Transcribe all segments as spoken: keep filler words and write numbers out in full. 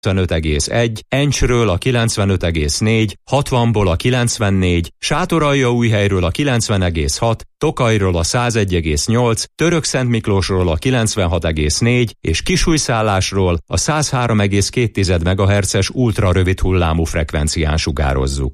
kilencvenöt egész egy, Encsről a kilencvenöt egész négy, hatvanból a kilencvennégy, Sátoraljaújhelyről a kilencven egész hat, Tokajról a százegy egész nyolc, Törökszentmiklósról a kilencvenhat egész négy és Kisújszállásról a száz három egész két megahertzes ultra rövid hullámú frekvencián sugározzuk.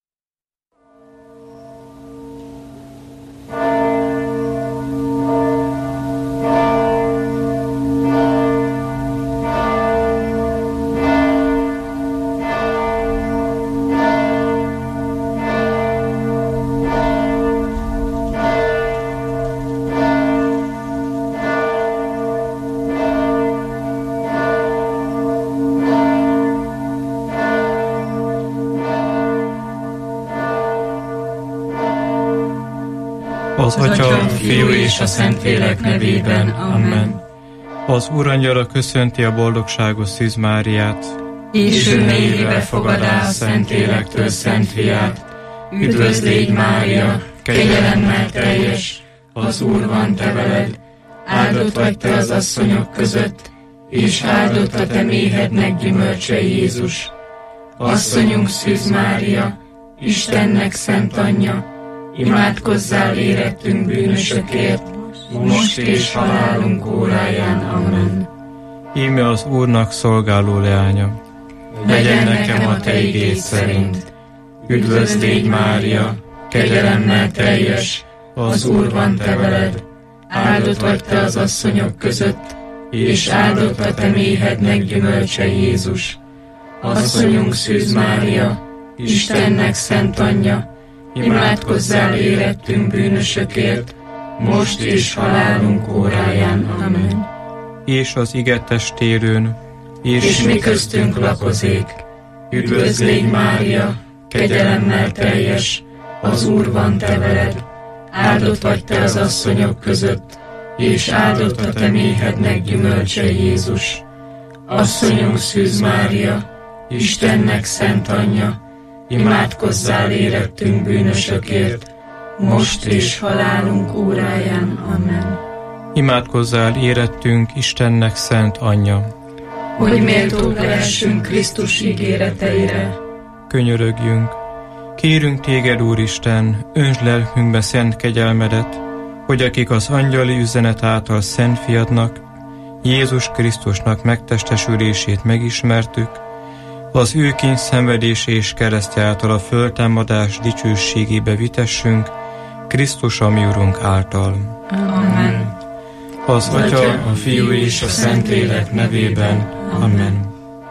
Az Atya, a Fiú és a Szentlélek nevében. Amen. Az Úr angyala köszönti a boldogságos Szűz Máriát. És ő mélyébe fogadá a Szentlélektől Szent Fiát. Üdvözl légy, Mária, kegyelemmel teljes, az Úr van te veled. Áldott vagy te az asszonyok között, és áldott a te méhednek gyümölcse Jézus. Asszonyunk Szűz Mária, Istennek szent anyja, imádkozzál érettünk bűnösökért, most és halálunk óráján. Amen. Íme az Úrnak szolgáló leánya. Legyen nekem a te igéd szerint. Üdvözl légy, Mária, kegyelemmel teljes, az Úr van te veled. Áldott vagy te az asszonyok között, és áldott a te méhednek gyümölcse Jézus. Asszonyunk Szűz Mária, Istennek szent anyja, imádkozzál érettünk bűnösökért, most és halálunk óráján. Amen. És az ige testérőn, és, és mi köztünk lakozék. Üdvözl légy, Mária, kegyelemmel teljes, az Úr van te veled. Áldott vagy te az asszonyok között, és áldott a te méhednek gyümölcse Jézus. Asszonyunk Szűz Mária, Istennek szent anyja, imádkozzál érettünk bűnösökért, most és halálunk óráján. Amen. Imádkozzál érettünk Istennek szent anyja, hogy méltók lehessünk Krisztus ígéreteire. Könyörögjünk. Kérünk téged, Úristen, öntsd lelkünkbe szent kegyelmedet, hogy akik az angyali üzenet által szent fiadnak, Jézus Krisztusnak megtestesülését megismertük, az ő kényszenvedése és keresztje által a föltámadás dicsőségébe vitessünk, Krisztus a mi Urunk által. Amen. Az Atya, a Fiú és a Szentlélek nevében. Amen.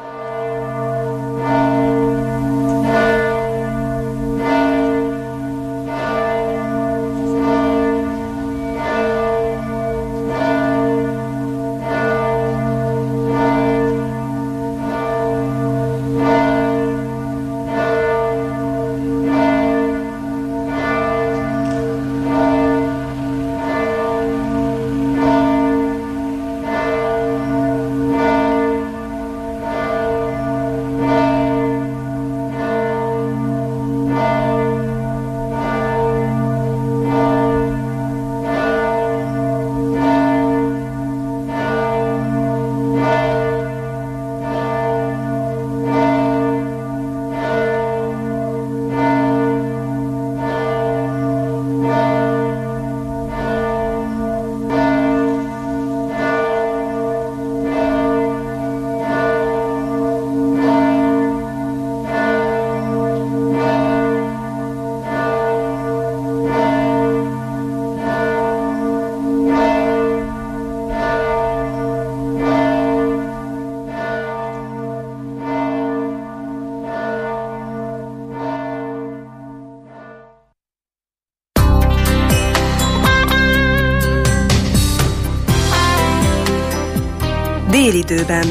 Délidőben.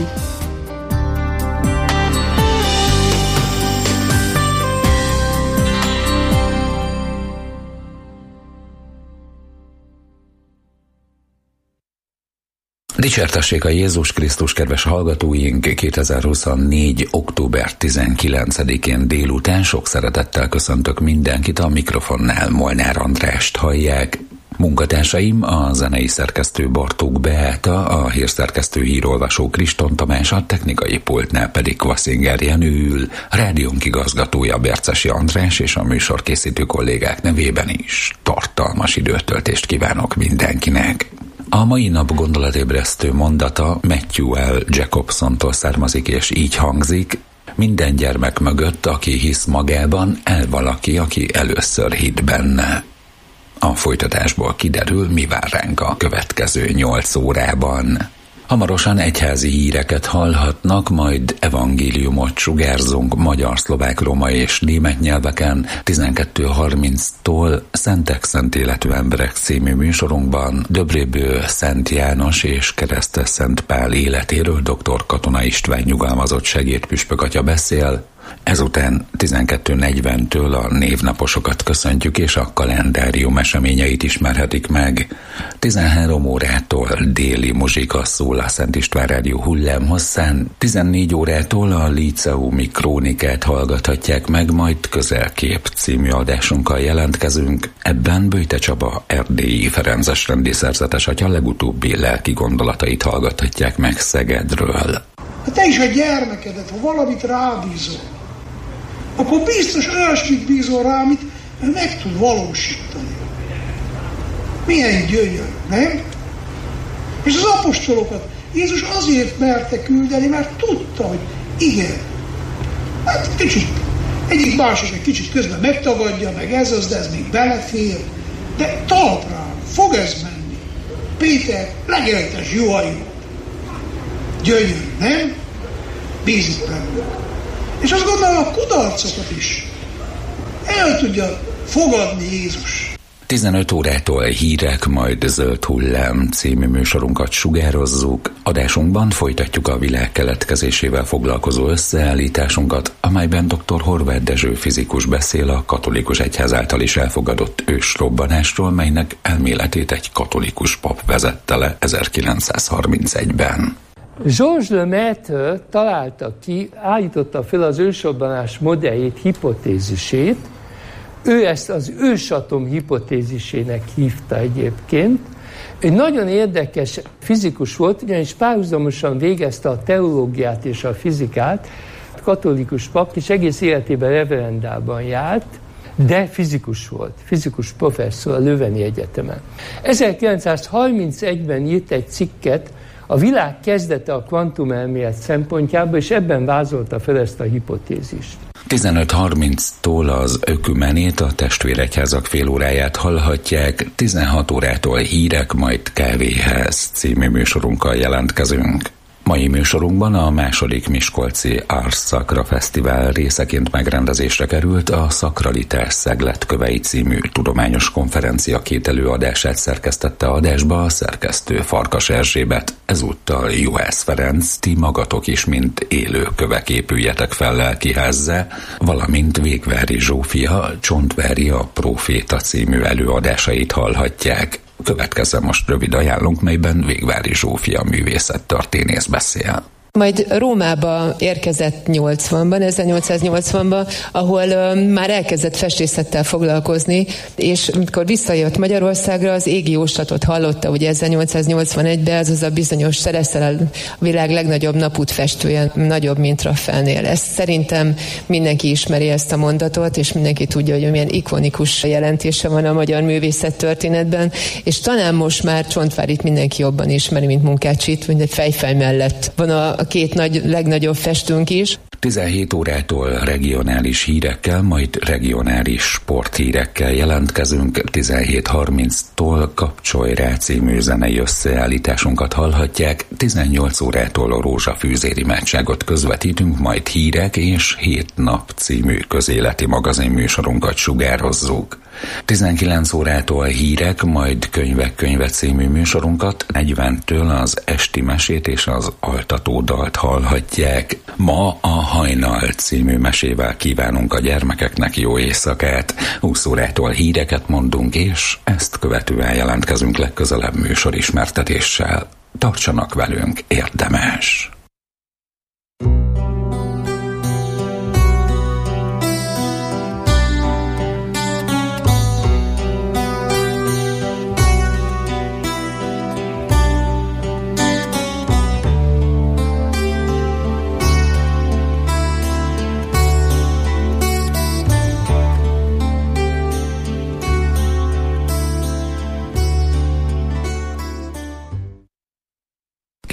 Dicsértessék a Jézus Krisztus, kedves hallgatóink! kétezer-huszonnégy. október tizenkilencedikén délután sok szeretettel köszöntök mindenkit, a mikrofonnál Molnár Andrást hallják. Munkatársaim a zenei szerkesztő Bartók Beáta, a hírszerkesztő hírolvasó Kriston Tamás, a technikai pultnál pedig Kvaszinger Jenő ül, rádiónk igazgatója Bercesi András és a műsorkészítő kollégák nevében is tartalmas időtöltést kívánok mindenkinek. A mai nap gondolatébresztő mondata Matthew L. Jacobsontól származik, és így hangzik: minden gyermek mögött, aki hisz magában, el valaki, aki először hitt benne. A folytatásból kiderül, mi vár ránk a következő nyolc órában. Hamarosan egyházi híreket hallhatnak, majd evangéliumot sugárzunk magyar, szlovák, roma és német nyelveken. tizenkettő harminctól Szentek szent életű emberek című műsorunkban Döbrébő Szent János és Keresztes Szent Pál életéről dr. Katona István nyugalmazott segédpüspök atya beszél. Ezután tizenkettő negyventől a névnaposokat köszöntjük, és a kalendárium eseményeit ismerhetik meg. tizenhárom órától déli muzsika szól a Szent István Rádió hullámhosszán, tizennégy órától a Líceumi Krónikát hallgathatják meg, majd Közelkép című adásunkkal jelentkezünk. Ebben Böjte Csaba erdélyi Ferences rendi szerzetes atya legutóbbi lelki gondolatait hallgathatják meg Szegedről. Ha te is a gyermekedet, ha valamit rábízol, akkor biztos olyasmit bízol rá, amit meg tud valósítani. Milyen gyönyörű, nem? És az apostolokat Jézus azért merte küldeni, mert tudta, hogy igen. Hát kicsit, egyik másik egy kicsit közben megtagadja, meg ez az, de ez még belefér. De talpra fog ez menni. Péter, legeltes juhajó. Gyönyörű, nem? Bízik bennük. És azt gondolom, a kudarcokat is el tudja fogadni Jézus. tizenöt órától hírek, majd Zöld hullám című műsorunkat sugározzuk. Adásunkban folytatjuk a világ keletkezésével foglalkozó összeállításunkat, amelyben dr. Horváth Dezső fizikus beszél a katolikus egyház által is elfogadott ősrobbanásról, melynek elméletét egy katolikus pap vezette le ezerkilencszázharmincegyben. Georges Lemaitre találta ki, állította fel az ősrobbanás modelljét, hipotézisét. Ő ezt az ősatom hipotézisének hívta egyébként. Egy nagyon érdekes fizikus volt, ugyanis párhuzamosan végezte a teológiát és a fizikát. Katolikus pap, és egész életében reverendában járt, de fizikus volt, fizikus professzor a Löveni Egyetemen. ezerkilencszázharmincegyben írt egy cikket, a világ kezdete a kvantumelmélet szempontjából, és ebben vázolta fel ezt a hipotézist. tizenöt harminctól az ökumenét, a testvéregyházak félóráját hallhatják, tizenhat órától hírek, majd Kávéház című műsorunkkal jelentkezünk. Mai műsorunkban a második Miskolci Ars Sacra Fesztivál részeként megrendezésre került a Szakralitás Szegletkövei című tudományos konferencia két előadását szerkesztette adásba a szerkesztő Farkas Erzsébet. Ezúttal Juhász Ferenc, ti magatok is, mint élő kövek épüljetek fel lelkiházzá, valamint Végvári Zsófia, Csontvári a Próféta című előadásait hallhatják. Következzen most rövid ajánlónk, melyben Végvári Zsófia művészettörténész beszél. Majd Rómába érkezett nyolcvanban, ezernyolcszáznyolcvanban, ahol uh, már elkezdett festészettel foglalkozni, és amikor visszajött Magyarországra, az égi jóslatot hallotta, hogy ezernyolcszáznyolcvanegyben ez az a bizonyos Szereszel a világ legnagyobb napútfestője, nagyobb, mint Raffaelnél. Ezt szerintem mindenki ismeri ezt a mondatot, és mindenki tudja, hogy milyen ikonikus jelentése van a magyar művészettörténetben, és talán most már Csontvárit mindenki jobban ismeri, mint Munkácsit, mint egy fejfej mellett van a a két nagy, legnagyobb festőnk is. tizenhét órától regionális hírekkel, majd regionális sporthírekkel jelentkezünk. tizenhét harminctól Kapcsolj rá című zenei összeállításunkat hallhatják. tizennyolc órától a Rózsafűzér imádságot közvetítünk, majd hírek és Hét nap című közéleti magazin műsorunkat sugározzuk. tizenkilenc órától hírek, majd Könyvek könyve című műsorunkat, negyventől az Esti mesét és az altatódalt hallhatják. Ma a Hajnal című mesével kívánunk a gyermekeknek jó éjszakát, húsz órától híreket mondunk, és ezt követően jelentkezünk legközelebb műsorismertetéssel. Tartsanak velünk, érdemes!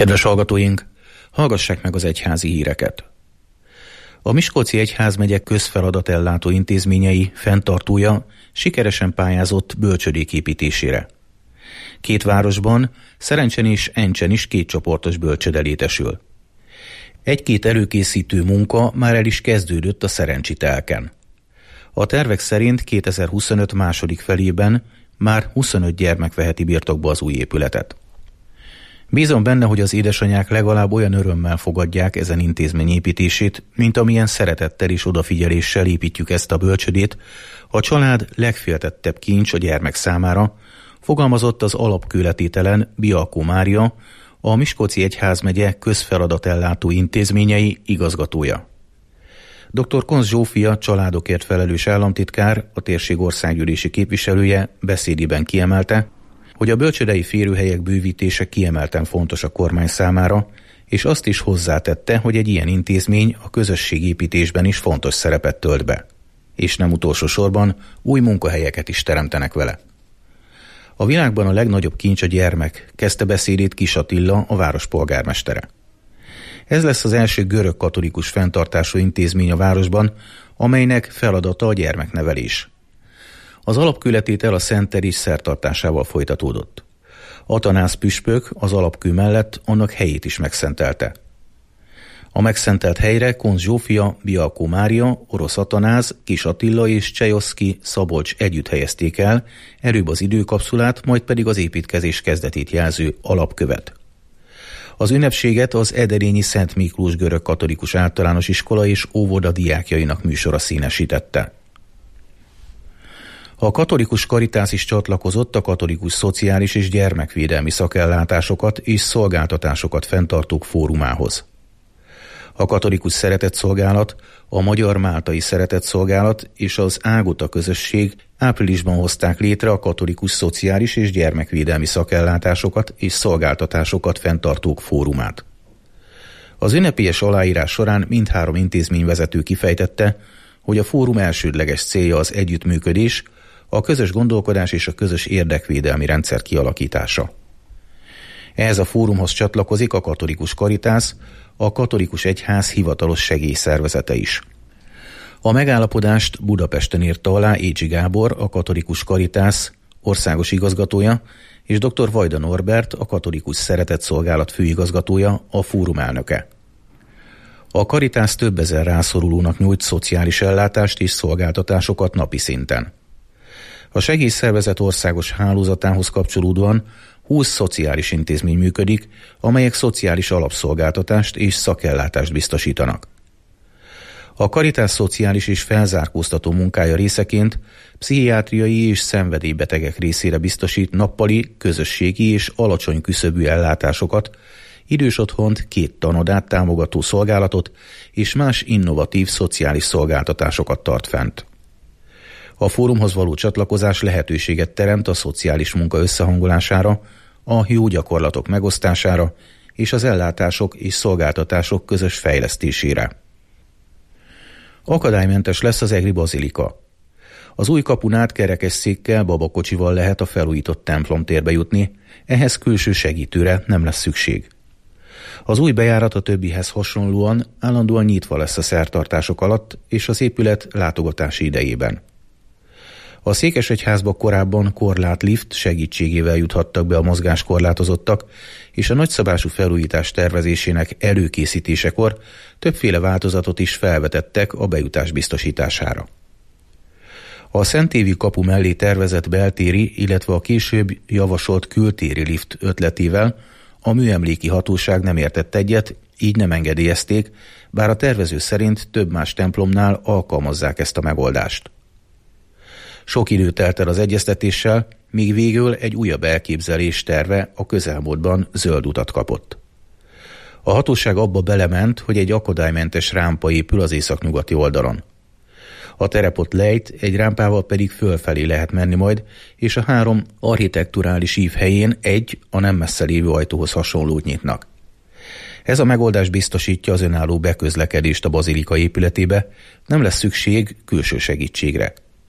Kedves hallgatóink, hallgassák meg az egyházi híreket. A Miskolci Egyházmegye közfeladatellátó intézményei fenntartója sikeresen pályázott bölcsödék építésére. Két városban, Szerencsen és Encsen is kétcsoportos bölcsöde létesül. Egy-két előkészítő munka már el is kezdődött a Szerencsi telken. A tervek szerint kétezer-huszonöt második felében már huszonöt gyermek veheti birtokba az új épületet. Bízom benne, hogy az édesanyák legalább olyan örömmel fogadják ezen intézmény építését, mint amilyen szeretettel és odafigyeléssel építjük ezt a bölcsödét, a család legféltettebb kincs a gyermek számára, fogalmazott az alapkőletételen Bialkó Mária, a Miskolci Egyházmegye közfeladatellátó intézményei igazgatója. doktor Konz Zsófia családokért felelős államtitkár, a térség országgyűlési képviselője beszédében kiemelte, hogy a bölcsödei férőhelyek bővítése kiemelten fontos a kormány számára, és azt is hozzátette, hogy egy ilyen intézmény a közösségépítésben is fontos szerepet tölt be, és nem utolsó sorban új munkahelyeket is teremtenek vele. A világban a legnagyobb kincs a gyermek, kezdte beszédét Kis Attila, a város polgármestere. Ez lesz az első görög katolikus fenntartású intézmény a városban, amelynek feladata a gyermeknevelés. Az alapkőletétel a Szent Teréz szertartásával folytatódott. Atanász püspök az alapkő mellett annak helyét is megszentelte. A megszentelt helyre Konz Zsófia, Bialkó Mária, Orosz Atanáz, Kis Attila és Csejoszki Szabolcs együtt helyezték el, előbb az időkapszulát, majd pedig az építkezés kezdetét jelző alapkövet. Az ünnepséget az Ederényi Szent Miklós görög katolikus általános iskola és óvoda diákjainak műsora színesítette. A katolikus Karitász is csatlakozott a katolikus szociális és gyermekvédelmi szakellátásokat és szolgáltatásokat fenntartók fórumához. A katolikus szeretetszolgálat, a Magyar Máltai Szeretetszolgálat és az Ágota közösség áprilisban hozták létre a katolikus szociális és gyermekvédelmi szakellátásokat és szolgáltatásokat fenntartók fórumát. Az ünnepélyes aláírás során mindhárom intézményvezető kifejtette, hogy a fórum elsődleges célja az együttműködés, a közös gondolkodás és a közös érdekvédelmi rendszer kialakítása. Ehhez a fórumhoz csatlakozik a katolikus Karitász, a katolikus egyház hivatalos segélyszervezete is. A megállapodást Budapesten írta alá Écsi Gábor, a katolikus Karitász országos igazgatója, és dr. Vajda Norbert, a katolikus szeretetszolgálat főigazgatója, a fórum elnöke. A Karitász több ezer rászorulónak nyújt szociális ellátást és szolgáltatásokat napi szinten. A segélyszervezet országos hálózatához kapcsolódóan húsz szociális intézmény működik, amelyek szociális alapszolgáltatást és szakellátást biztosítanak. A Karitász szociális és felzárkóztató munkája részeként pszichiátriai és szenvedélybetegek részére biztosít nappali, közösségi és alacsony küszöbű ellátásokat, idős otthont, két tanodát támogató szolgálatot és más innovatív szociális szolgáltatásokat tart fent. A fórumhoz való csatlakozás lehetőséget teremt a szociális munka összehangolására, a jó gyakorlatok megosztására és az ellátások és szolgáltatások közös fejlesztésére. Akadálymentes lesz az egri bazilika. Az új kapun át kerekesszékkel, babakocsival lehet a felújított templomtérbe jutni, ehhez külső segítőre nem lesz szükség. Az új bejárat a többihez hasonlóan állandóan nyitva lesz a szertartások alatt és az épület látogatási idejében. A Székesegyházba korábban korlátlift segítségével juthattak be a mozgáskorlátozottak, és a nagyszabású felújítás tervezésének előkészítésekor többféle változatot is felvetettek a bejutás biztosítására. A Szentévi kapu mellé tervezett beltéri, illetve a később javasolt kültéri lift ötletével a műemléki hatóság nem értett egyet, így nem engedélyezték, bár a tervező szerint több más templomnál alkalmazzák ezt a megoldást. Sok idő telt el az egyeztetéssel, míg végül egy újabb elképzelés terve a közelmúltban zöld utat kapott. A hatóság abba belement, hogy egy akadálymentes rámpa épül az északnyugati oldalon. A terepot lejt, egy rámpával pedig fölfelé lehet menni majd, és a három architekturális ív helyén egy, a nem messze lévő ajtóhoz hasonlót nyitnak. Ez a megoldás biztosítja az önálló beközlekedést a bazilika épületébe, nem lesz szükség külső segítségre.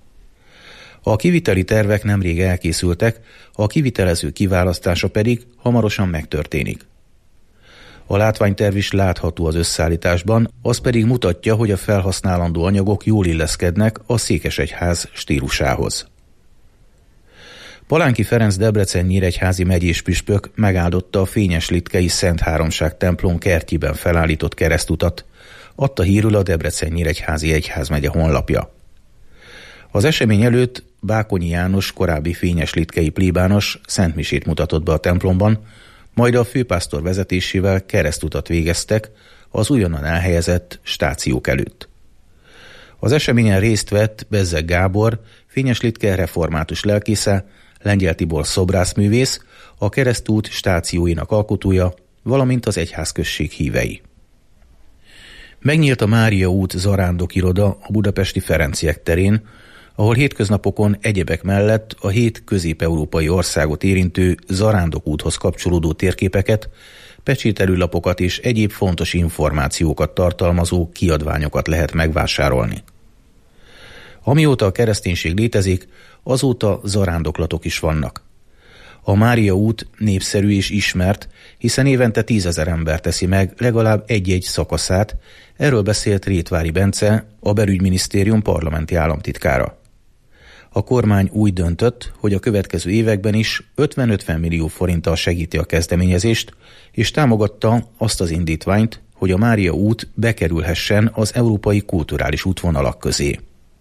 A kiviteli tervek nemrég elkészültek, a kivitelező kiválasztása pedig hamarosan megtörténik. A látványterv is látható az összeállításban, az pedig mutatja, hogy a felhasználandó anyagok jól illeszkednek a Székesegyház stílusához. Palánki Ferenc Debrecen-Nyíregyházi megyés püspök megáldotta a Fényes-Litkei Szent Háromság templom kertjében felállított keresztutat, adta hírül a Debrecen-Nyíregyházi egyházmegye honlapja. Az esemény előtt Bákonyi János korábbi Fényes-Litkei plébános szentmisét mutatott be a templomban, majd a főpásztor vezetésével keresztutat végeztek az újonnan elhelyezett stációk előtt. Az eseményen részt vett Bezzeg Gábor, Fényes-Litke református lelkésze, Lengyel Tibor szobrászművész, a keresztút stációinak alkotója, valamint az egyházközség hívei. Megnyílt a Mária út zarándokiroda a budapesti Ferenciek terén, ahol hétköznapokon egyebek mellett a hét közép-európai országot érintő zarándokúthoz kapcsolódó térképeket, pecsételőlapokat és egyéb fontos információkat tartalmazó kiadványokat lehet megvásárolni. Amióta a kereszténység létezik, azóta zarándoklatok is vannak. A Mária út népszerű és ismert, hiszen évente tízezer ember teszi meg legalább egy-egy szakaszát, erről beszélt Rétvári Bence, a Belügyminisztérium parlamenti államtitkára. A kormány úgy döntött, hogy a következő években is ötven-ötven millió forinttal segíti a kezdeményezést, és támogatta azt az indítványt, hogy a Mária út bekerülhessen az európai kulturális útvonalak közé.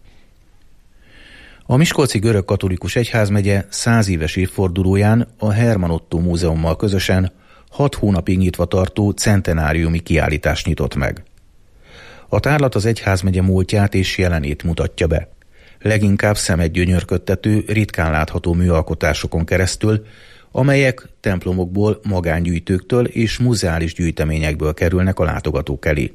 A Miskolci Görögkatolikus Egyházmegye száz éves évfordulóján a Herman Ottó Múzeummal közösen hat hónapig nyitva tartó centenáriumi kiállítást nyitott meg. A tárlat az egyházmegye múltját és jelenét mutatja be. Leginkább szemet gyönyörködtető, ritkán látható műalkotásokon keresztül, amelyek templomokból, magángyűjtőktől és muzeális gyűjteményekből kerülnek a látogatók elé.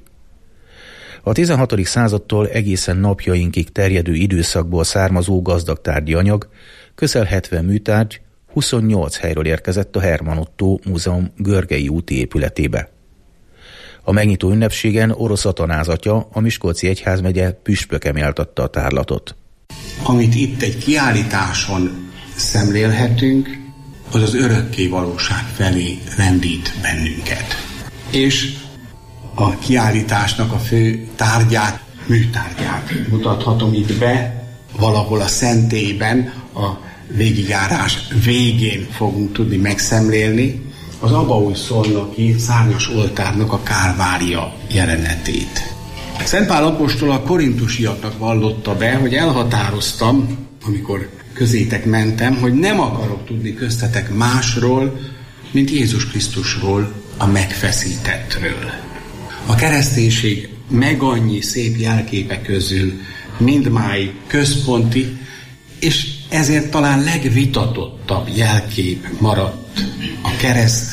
A tizenhatodik századtól egészen napjainkig terjedő időszakból származó gazdag tárgyi anyag, közel hetven műtárgy, huszonnyolc helyről érkezett a Herman Ottó Múzeum Görgei úti épületébe. A megnyitó ünnepségen Orosz Atanázatya, a Miskolci Egyházmegye püspöke méltatta a tárlatot. Amit itt egy kiállításon szemlélhetünk, az az örökké valóság felé rendít bennünket. És a kiállításnak a fő tárgyát, műtárgyát mutathatom itt be, valahol a szentélyben, a végigjárás végén fogunk tudni megszemlélni az abaúj szolnoki szárnyas oltárnak a kálvária jelenetét. Szent Pál apostol a korintusiaknak vallotta be, hogy elhatároztam, amikor közétek mentem, hogy nem akarok tudni köztetek másról, mint Jézus Krisztusról, a megfeszítettről. A kereszténység meg annyi szép jelképe közül mindmáig központi, és ezért talán legvitatottabb jelkép maradt a kereszt,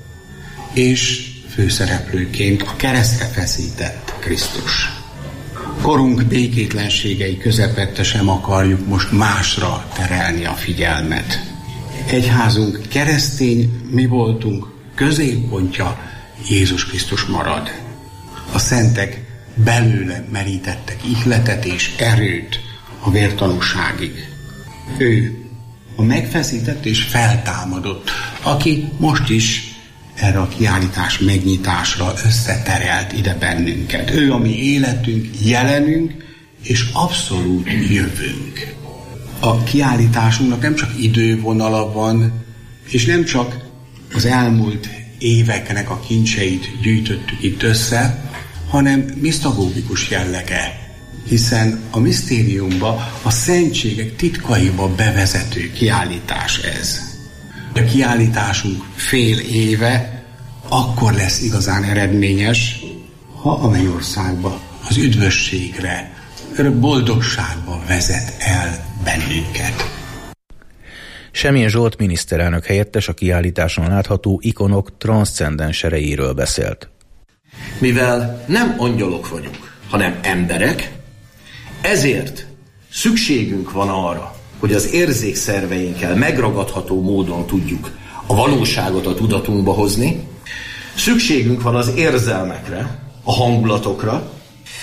és főszereplőként a keresztre feszített Krisztus. Korunk békétlenségei közepette sem akarjuk most másra terelni a figyelmet. Egyházunk keresztény, mi voltunk, középpontja Jézus Krisztus marad. A szentek belőle merítettek ihletet és erőt a vértanúságig. Ő a megfeszített és feltámadott, aki most is erre a kiállítás megnyitásra összeterelt ide bennünket. Ő a mi életünk, jelenünk és abszolút jövőnk. A kiállításunknak nem csak idővonala van, és nem csak az elmúlt éveknek a kincseit gyűjtöttük itt össze, hanem misztagógikus jellege, hiszen a misztériumba, a szentségek titkaiba bevezető kiállítás ez. A kiállításunk fél éve akkor lesz igazán eredményes, ha a mennyországba, az üdvösségre, örök boldogságba vezet el bennünket. Semjén Zsolt miniszterelnök helyettes a kiállításon látható ikonok transzcendens erejéről beszélt. Mivel nem angyalok vagyunk, hanem emberek, ezért szükségünk van arra, hogy az érzékszerveinkkel megragadható módon tudjuk a valóságot a tudatunkba hozni. Szükségünk van az érzelmekre, a hangulatokra,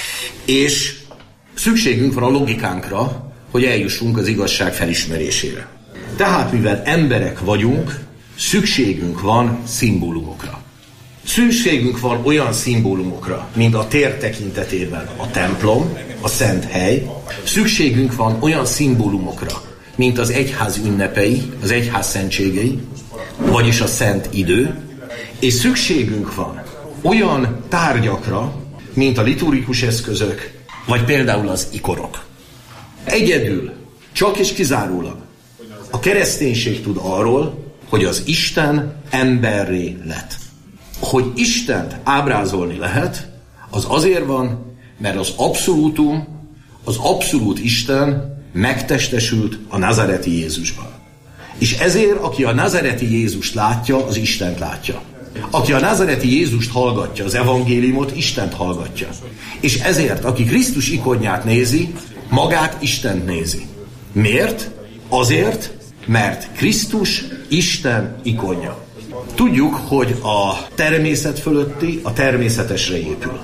és szükségünk van a logikánkra, hogy eljussunk az igazság felismerésére. Tehát mivel emberek vagyunk, szükségünk van szimbólumokra. Szükségünk van olyan szimbólumokra, mint a tér tekintetében a templom, a szent hely. Szükségünk van olyan szimbólumokra, mint az egyház ünnepei, az egyház szentségei, vagyis a szent idő. És szükségünk van olyan tárgyakra, mint a liturgikus eszközök, vagy például az ikonok. Egyedül, csak és kizárólag a kereszténység tud arról, hogy az Isten emberré lett. Hogy Istent ábrázolni lehet, az azért van, mert az abszolútum, az abszolút Isten megtestesült a nazareti Jézusban. És ezért, aki a nazareti Jézust látja, az Istent látja. Aki a nazareti Jézust hallgatja, az evangéliumot, Istent hallgatja. És ezért, aki Krisztus ikonját nézi, magát Istent nézi. Miért? Azért, mert Krisztus Isten ikonja. Tudjuk, hogy a természet fölötti a természetesre épül.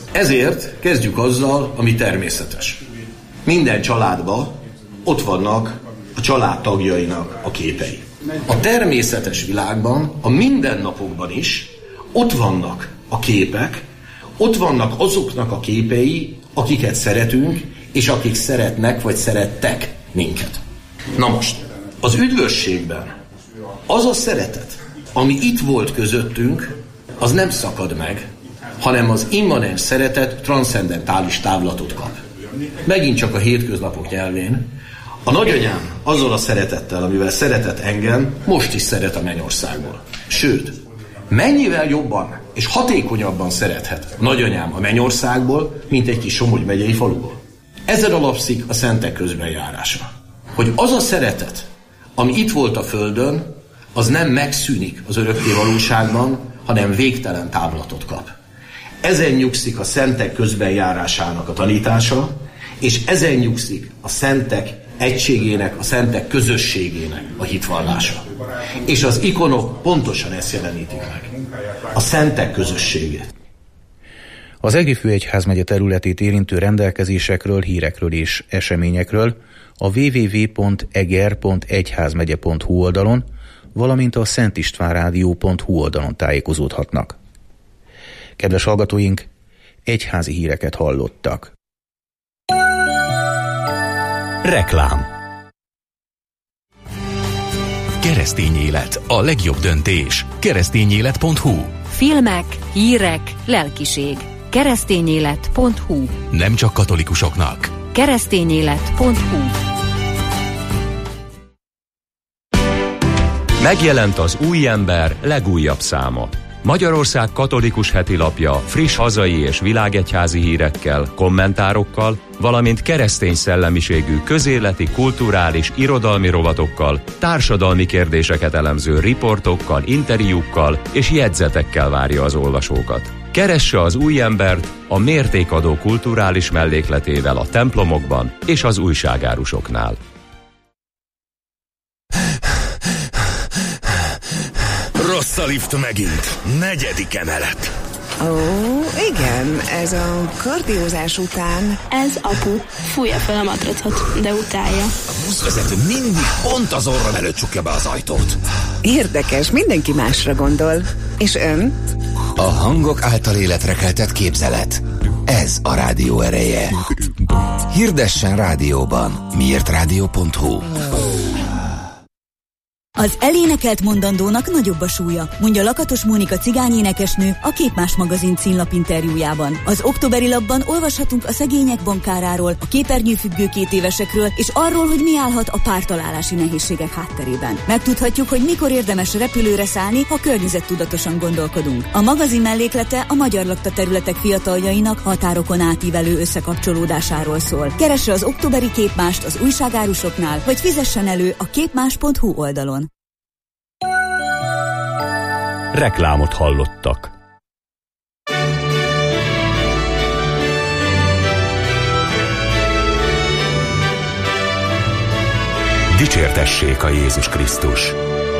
Ezért kezdjük azzal, ami természetes. Minden családban ott vannak a családtagjainak a képei. A természetes világban, a mindennapokban is ott vannak a képek, ott vannak azoknak a képei, akiket szeretünk, és akik szeretnek, vagy szerettek minket. Na most, az üdvösségben az a szeretet, ami itt volt közöttünk, az nem szakad meg, hanem az immanens szeretet transzcendentális távlatot kap. Megint csak a hétköznapok nyelvén, a nagyanyám azzal a szeretettel, amivel szeretett engem, most is szeret a mennyországból. Sőt, mennyivel jobban és hatékonyabban szerethet a nagyanyám a mennyországból, mint egy kis Somogy megyei faluból. Ezen alapszik a szentek közbenjárása. Hogy az a szeretet, ami itt volt a földön, az nem megszűnik az örökké valóságban, hanem végtelen távlatot kap. Ezen nyugszik a szentek közbenjárásának a tanítása, és ezen nyugszik a szentek egységének, a szentek közösségének a hitvallása. És az ikonok pontosan ezt jelenítik meg. A szentek közösségét. Az Egri főegyházmegye területét érintő rendelkezésekről, hírekről és eseményekről a double-u double-u double-u pont eger pont egyházmegye pont hu oldalon, valamint a szentistvánrádió pont hu oldalon tájékozódhatnak. Kedves hallgatóink, egyházi híreket hallottak. Reklám. Keresztény élet, a legjobb döntés. keresztényélet pont hu. Filmek, hírek, lelkiség. keresztényélet pont hu. Nem csak katolikusoknak. keresztényélet pont hu. Megjelent az Új Ember legújabb száma. Magyarország katolikus hetilapja friss hazai és világegyházi hírekkel, kommentárokkal, valamint keresztény szellemiségű közéleti, kulturális, irodalmi rovatokkal, társadalmi kérdéseket elemző riportokkal, interjúkkal és jegyzetekkel várja az olvasókat. Keresse az Új Embert a mértékadó kulturális mellékletével a templomokban és az újságárusoknál. Rossz a lift megint. Negyedik emelet. Ó, igen, ez a kardiózás után. Ez apu. Fújja fel a matracot, de utálja. A buszvezető mindig pont az orrom előtt csukja be az ajtót. Érdekes, mindenki másra gondol. És ön? A hangok által életre keltett képzelet. Ez a rádió ereje. Hirdessen rádióban. miért rádió pont hu. Az elénekelt mondandónak nagyobb a súlya, mondja Lakatos Mónika cigányénekesnő a Képmás magazin címlap interjújában. Az októberi lapban olvashatunk a szegények bankáráról, a képernyőfüggő két évesekről, és arról, hogy mi állhat a pártalálási nehézségek hátterében. Megtudhatjuk, hogy mikor érdemes repülőre szállni, ha környezettudatosan gondolkodunk. A magazin melléklete a magyar lakta területek fiataljainak határokon átívelő összekapcsolódásáról szól. Keresse az októberi Képmást az újságárusoknál, vagy fizessen elő a képmás pont hu oldalon. Reklámot hallottak. Dicsértessék a Jézus Krisztus!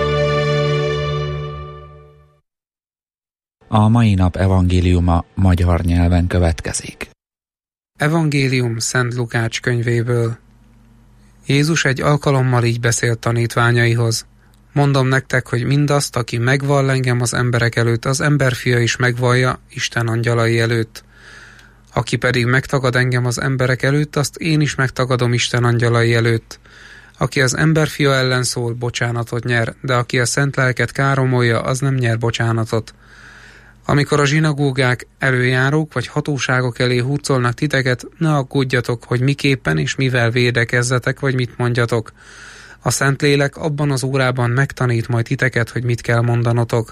A mai nap evangéliuma magyar nyelven következik. Evangélium Szent Lukács könyvéből. Jézus egy alkalommal így beszélt tanítványaihoz: Mondom nektek, hogy mindazt, aki megvall engem az emberek előtt, az emberfia is megvallja Isten angyalai előtt. Aki pedig megtagad engem az emberek előtt, azt én is megtagadom Isten angyalai előtt. Aki az emberfia ellen szól, bocsánatot nyer, de aki a szent lelket káromolja, az nem nyer bocsánatot. Amikor a zsinagógák, előjárók vagy hatóságok elé hurcolnak titeket, ne aggódjatok, hogy miképpen és mivel védekezzetek, vagy mit mondjatok. A Szentlélek abban az órában megtanít majd titeket, hogy mit kell mondanotok.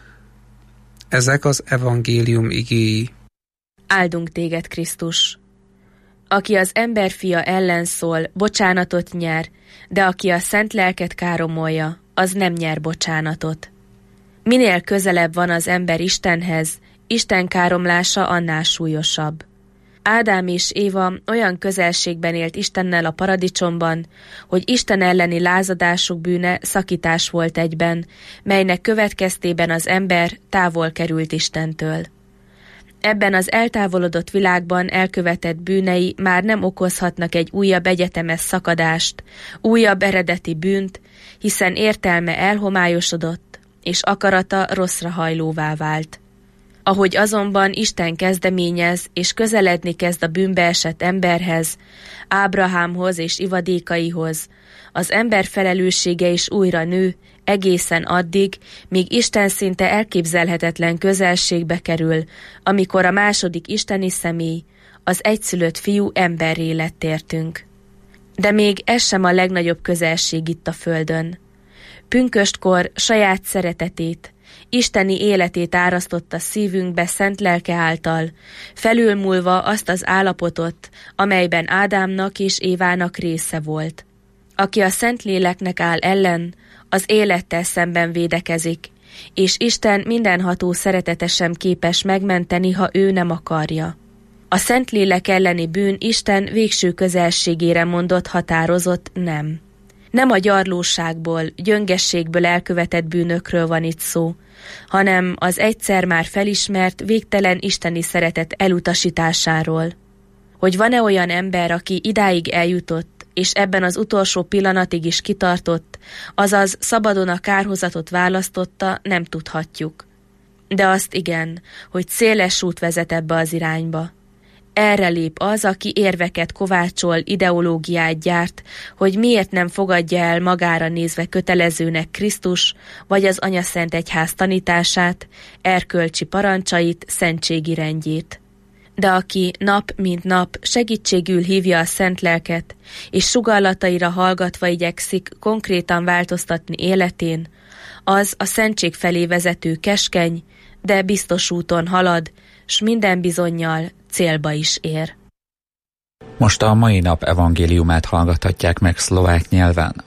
Ezek az evangélium igéi. Áldunk téged, Krisztus! Aki az emberfia ellen szól, bocsánatot nyer, de aki a szent lelket káromolja, az nem nyer bocsánatot. Minél közelebb van az ember Istenhez, Isten káromlása annál súlyosabb. Ádám és Éva olyan közelségben élt Istennel a paradicsomban, hogy Isten elleni lázadásuk bűne szakítás volt egyben, melynek következtében az ember távol került Istentől. Ebben az eltávolodott világban elkövetett bűnei már nem okozhatnak egy újabb egyetemes szakadást, újabb eredeti bűnt, hiszen értelme elhomályosodott, és akarata rosszra hajlóvá vált. Ahogy azonban Isten kezdeményez, és közeledni kezd a bűnbe esett emberhez, Ábrahámhoz és ivadékaihoz, az ember felelőssége is újra nő, egészen addig, míg Isten szinte elképzelhetetlen közelségbe kerül, amikor a második isteni személy, az egyszülött fiú emberré lett értünk. De még ez sem a legnagyobb közelség itt a földön. Pünköstkor saját szeretetét, isteni életét árasztotta szívünkbe szent lelke által, felülmúlva azt az állapotot, amelyben Ádámnak és Évának része volt. Aki a Szentléleknek áll ellen, az élettel szemben védekezik, és Isten mindenható szeretete sem képes megmenteni, ha ő nem akarja. A Szentlélek elleni bűn Isten végső közelségére mondott határozott nem. Nem a gyarlóságból, gyöngességből elkövetett bűnökről van itt szó, hanem az egyszer már felismert, végtelen isteni szeretet elutasításáról. Hogy van-e olyan ember, aki idáig eljutott, és ebben az utolsó pillanatig is kitartott, azaz szabadon a kárhozatot választotta, nem tudhatjuk. De azt igen, hogy széles út vezet ebbe az irányba. Erre lép az, aki érveket kovácsol, ideológiát gyárt, hogy miért nem fogadja el magára nézve kötelezőnek Krisztus, vagy az Anyaszent Egyház tanítását, erkölcsi parancsait, szentségi rendjét. De aki nap mint nap segítségül hívja a szent lelket, és sugallataira hallgatva igyekszik konkrétan változtatni életén, az a szentség felé vezető keskeny, de biztos úton halad, s minden bizonnyal célba is ér. Most a mai nap evangéliumát hallgathatják meg szlovák nyelven.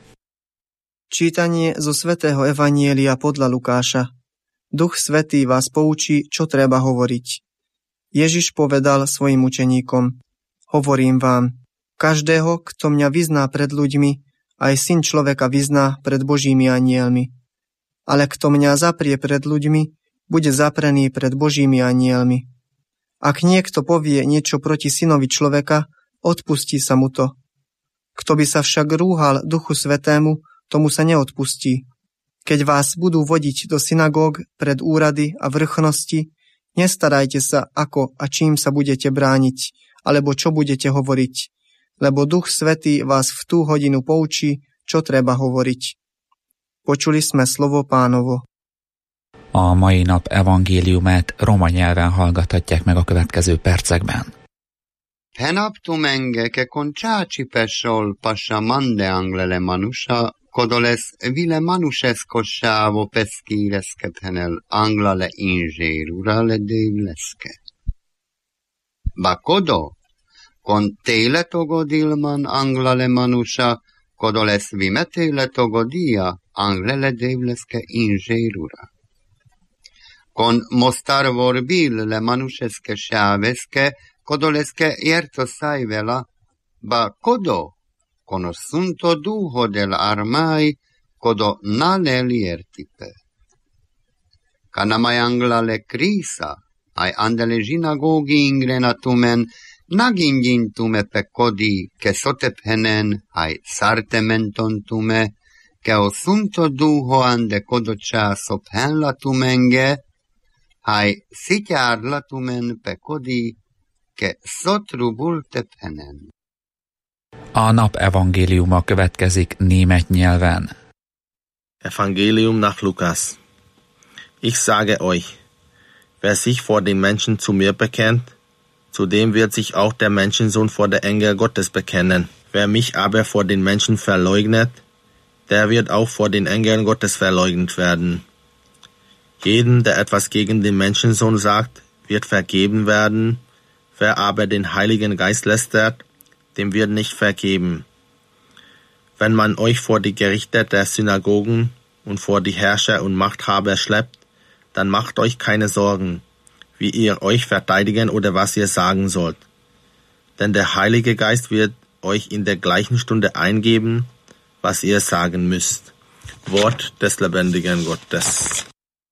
Čítanie zo svätého evanjelia podľa Lukáša. Duch Svätý vás poučí, čo treba hovoriť. Ježiš povedal svojim učeníkom: Hovorím vám, každého, kto mňa vyzná pred ľuďmi, aj Syn človeka vyzná pred Božími anjelmi. Ale kto mňa zaprie pred ľuďmi, bude zaprený pred Božími anjelmi. Ak niekto povie niečo proti Synovi človeka, odpustí sa mu to. Kto by sa však rúhal Duchu Svätému, tomu sa neodpustí. Keď vás budú vodiť do synagóg, pred úrady a vrchnosti, nestarajte sa, ako a čím sa budete brániť, alebo čo budete hovoriť, lebo Duch Svätý vás v tú hodinu poučí, čo treba hovoriť. Počuli sme slovo Pánovo. A mai nap evangéliumát roma nyelven hallgathatják meg a következő percekben. Henaptu menge ke koncsácsi pesol pasa mande anglele manusa, kodoles vile manuseskosávo peszkíreszkedhenel anglale inzsérurale dévleszke. Bakodo, kon téle togodilman anglale manusa, kodoles vimetéle togodia anglele dévleszke inzsérura. Con mostar vorbil le manuseske šaveske, kodoleske jerto saivela, ba kodo, conossunto duho del armai, kodo nale liertipe. Kanamai anglale krisa, ai andele ginagogi ingrenatumen, nagindintume pe kodi, ke sotephenen, ai sartementontume, che ho sunto duhoan de kodocsa sophen latumenge, hai sityár latumen pe kodi, ke szotrubul tepenen. A nap evangéliuma következik német nyelven. Evangelium nach Lukas. Ich sage euch, wer sich vor den Menschen zu mir bekennt, zu dem wird sich auch der Menschensohn vor der Engel Gottes bekennen. Wer mich aber vor den Menschen verleugnet, der wird auch vor den Engeln Gottes verleugnet werden. Jeden, der etwas gegen den Menschensohn sagt, wird vergeben werden. Wer aber den Heiligen Geist lästert, dem wird nicht vergeben. Wenn man euch vor die Gerichte der Synagogen und vor die Herrscher und Machthaber schleppt, dann macht euch keine Sorgen, wie ihr euch verteidigen oder was ihr sagen sollt. Denn der Heilige Geist wird euch in der gleichen Stunde eingeben, was ihr sagen müsst. Wort des lebendigen Gottes.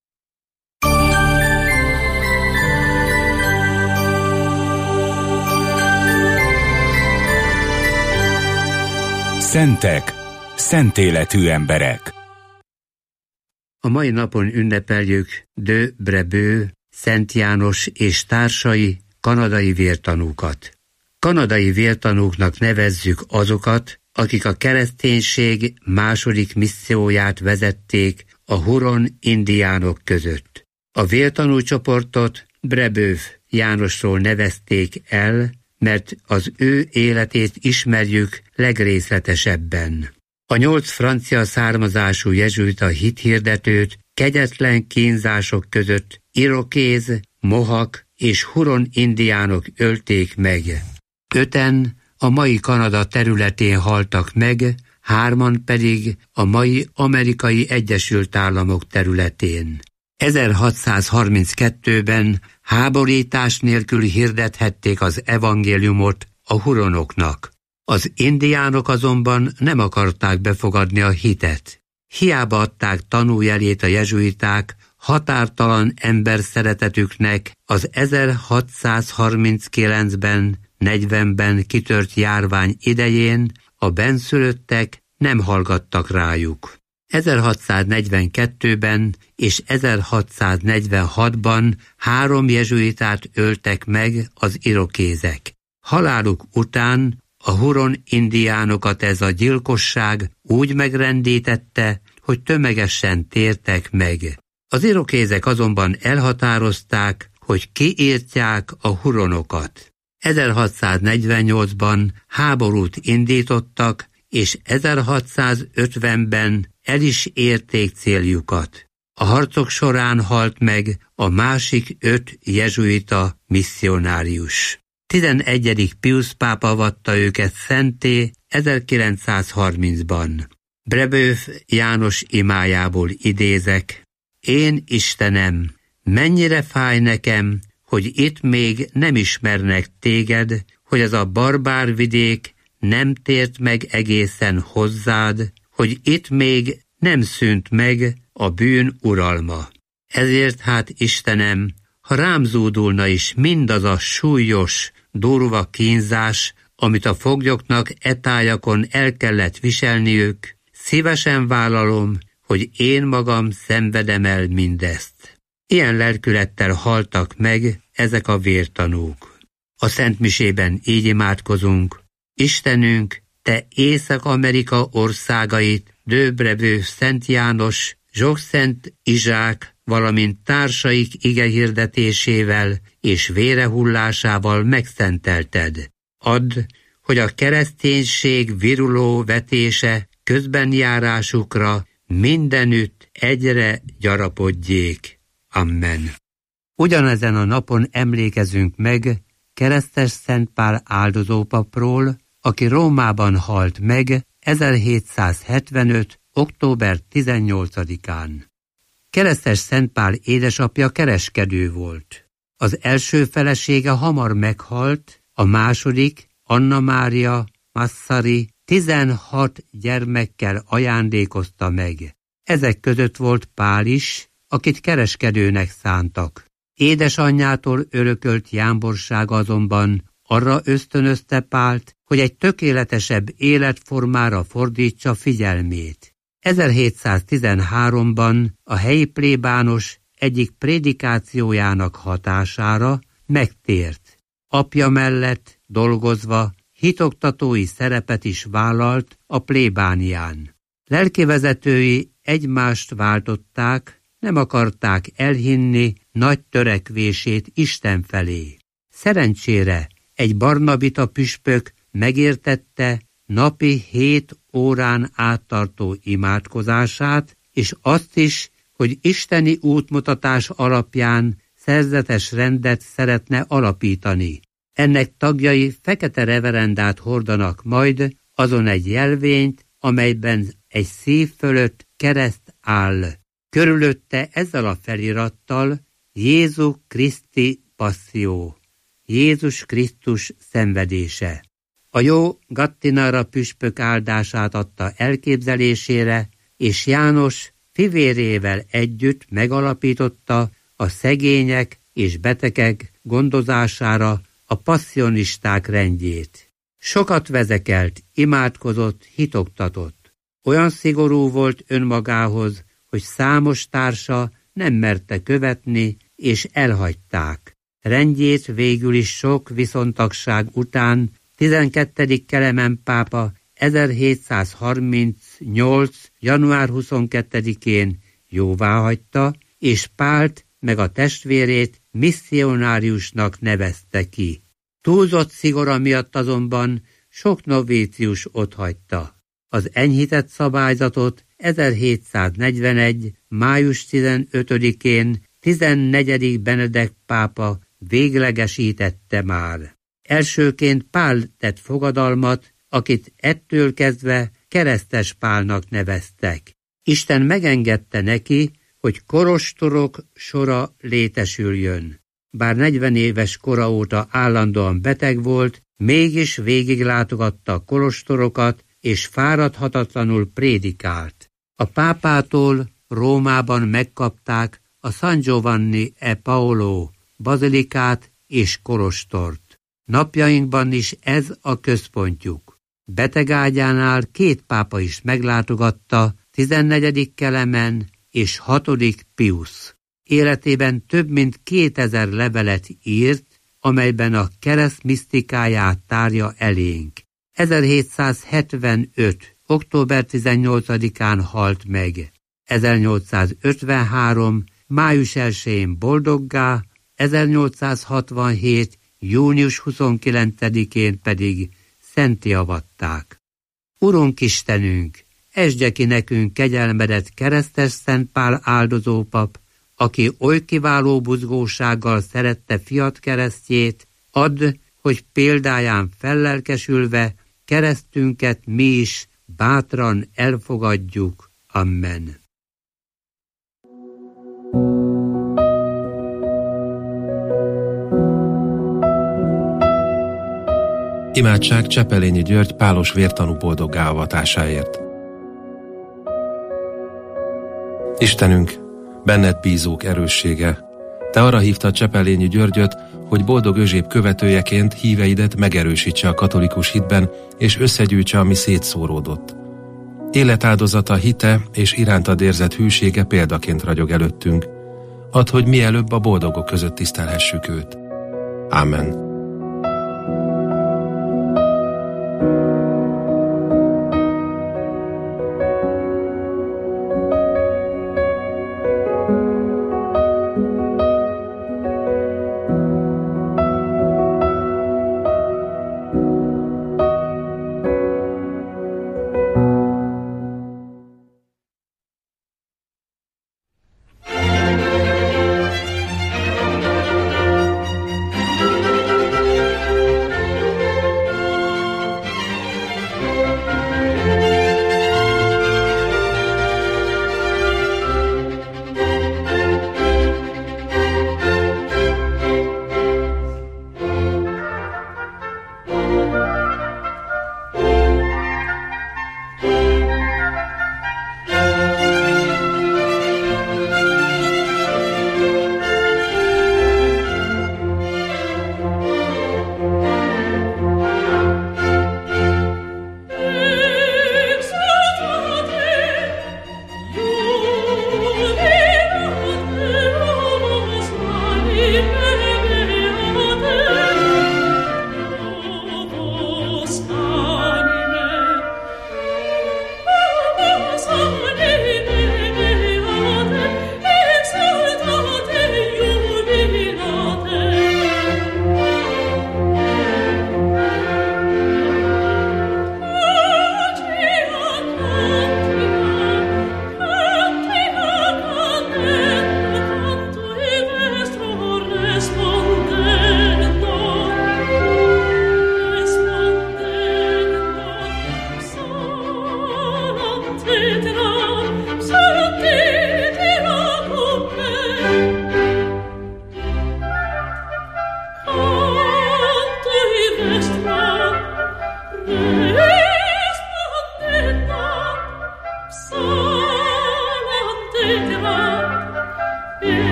Szentek, szentéletű emberek. A mai napon ünnepeljük de Brebő, Szent János és társai kanadai vértanúkat. Kanadai vértanúknak nevezzük azokat, akik a kereszténység második misszióját vezették a Huron indiánok között. A vértanú csoportot Brebőv Jánosról nevezték el, mert az ő életét ismerjük legrészletesebben. A nyolc francia származású jezsuita hithirdetőt kegyetlen kínzások között irokéz, mohak és huron indiánok ölték meg. Öten a mai Kanada területén haltak meg, hárman pedig a mai Amerikai Egyesült Államok területén. ezerhatszázharminckettőben háborítás nélkül hirdethették az evangéliumot a huronoknak. Az indiánok azonban nem akarták befogadni a hitet. Hiába adták tanújelét a jezsuiták határtalan emberszeretetüknek az ezerhatszázharminckilencben, negyvenben kitört járvány idején, a benszülöttek nem hallgattak rájuk. ezerhatszáznegyvenkettőben és ezerhatszáznegyvenhatban három jezsuitát öltek meg az irokézek. Haláluk után a huron indiánokat ez a gyilkosság úgy megrendítette, hogy tömegesen tértek meg. Az irokézek azonban elhatározták, hogy kiírtják a huronokat. ezerhatszáznegyvennyolcban háborút indítottak, és ezerhatszázötvenben el is érték céljukat. A harcok során halt meg a másik öt jezsuita misszionárius. tizenegyedik Piusz pápa avatta őket szenté ezerkilencszázharmincban. Brebőv János imájából idézek: Én Istenem, mennyire fáj nekem, hogy itt még nem ismernek téged, hogy ez a barbár vidék nem tért meg egészen hozzád, hogy itt még nem szűnt meg a bűn uralma. Ezért hát Istenem, ha rám zúdulna is mindaz a súlyos, durva kínzás, amit a foglyoknak e tájakon el kellett viselniük, szívesen vállalom, hogy én magam szenvedem el mindezt. Ilyen lelkülettel haltak meg ezek a vértanúk. A szentmisében így imádkozunk: Istenünk, te Észak-Amerika országait de Brebőv Szent János, Zsokszent Izsák, valamint társaik igehirdetésével és vérehullásával megszentelted. Add, hogy a kereszténység viruló vetése közbenjárásukra mindenütt egyre gyarapodjék. Amen. Ugyanezen a napon emlékezünk meg keresztes Szent Pál áldozópapról, aki Rómában halt meg ezerhétszázhetvenöt. október tizennyolcadikán. Keresztes Szent Pál édesapja kereskedő volt. Az első felesége hamar meghalt, a második, Anna Mária Massari tizenhat gyermekkel ajándékozta meg. Ezek között volt Pál is, akit kereskedőnek szántak. Édesanyjától örökölt jámborsága azonban arra ösztönözte Pált, hogy egy tökéletesebb életformára fordítsa figyelmét. ezerhétszáztizenháromban a helyi plébános egyik prédikációjának hatására megtért. Apja mellett dolgozva hitoktatói szerepet is vállalt a plébánián. Lelkivezetői egymást váltották, nem akarták elhinni nagy törekvését Isten felé. Szerencsére egy barnabita püspök megértette napi hét órán áttartó imádkozását, és azt is, hogy isteni útmutatás alapján szerzetes rendet szeretne alapítani. Ennek tagjai fekete reverendát hordanak majd, azon egy jelvényt, amelyben egy szív fölött kereszt áll. Körülötte ezzel a felirattal Jézus Kriszti passzió, Jézus Krisztus szenvedése. A jó Gattinara püspök áldását adta elképzelésére, és János fivérével együtt megalapította a szegények és betegek gondozására a passzionisták rendjét. Sokat vezekelt, imádkozott, hitoktatott. Olyan szigorú volt önmagához, hogy számos társa nem merte követni, és elhagyták. Rendjét végül is sok viszontagság után tizenkettedik Kelemen pápa ezerhétszázharmincnyolc. január huszonkettedikén jóváhagyta, és Pált meg a testvérét misszionáriusnak nevezte ki. Túlzott szigora miatt azonban sok novícius otthagyta. Az enyhített szabályzatot ezerhétszáznegyvenegy. május tizenötödikén tizennegyedik Benedek pápa véglegesítette már. Elsőként Pál tett fogadalmat, akit ettől kezdve Keresztes Pálnak neveztek. Isten megengedte neki, hogy kolostorok sora létesüljön. Bár negyven éves kora óta állandóan beteg volt, mégis végiglátogatta a kolostorokat, és fáradhatatlanul prédikált. A pápától Rómában megkapták a San Giovanni e Paolo bazilikát és kolostort. Napjainkban is ez a központjuk. Betegágyánál két pápa is meglátogatta, tizennegyedik Kelemen és hatodik Piusz. Életében több mint kétezer levelet írt, amelyben a kereszt misztikáját tárja elénk. ezerhétszázhetvenöt. október tizennyolcadikán halt meg. ezernyolcszázötvenhárom. május elsején boldoggá, ezernyolcszázhatvanhét. június huszonkilencedikén pedig szentté avatták. Urunk Istenünk, esdje ki nekünk kegyelmedet keresztes Szent Pál áldozópap, aki oly kiváló buzgósággal szerette fiat keresztjét, add, hogy példáján fellelkesülve keresztünket mi is bátran elfogadjuk. Amen. Imádság Csepelényi György pálos vértanú boldoggá avatásáért. Istenünk, benned bízók erőssége, te arra hívtad Csepelényi Györgyöt, hogy boldog Özséb követőjeként híveidet megerősítse a katolikus hitben, és összegyűjtse, ami szétszóródott. Életáldozata, hite és irántad érzett hűsége példaként ragyog előttünk. Add, hogy mielőbb a boldogok között tisztelhessük őt. Ámen.